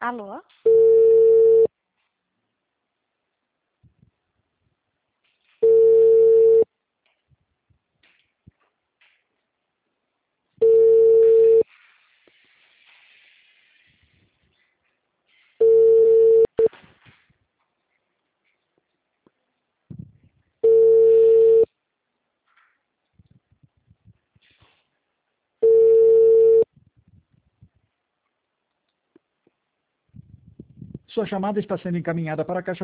Alô? Sua chamada está sendo encaminhada para a caixa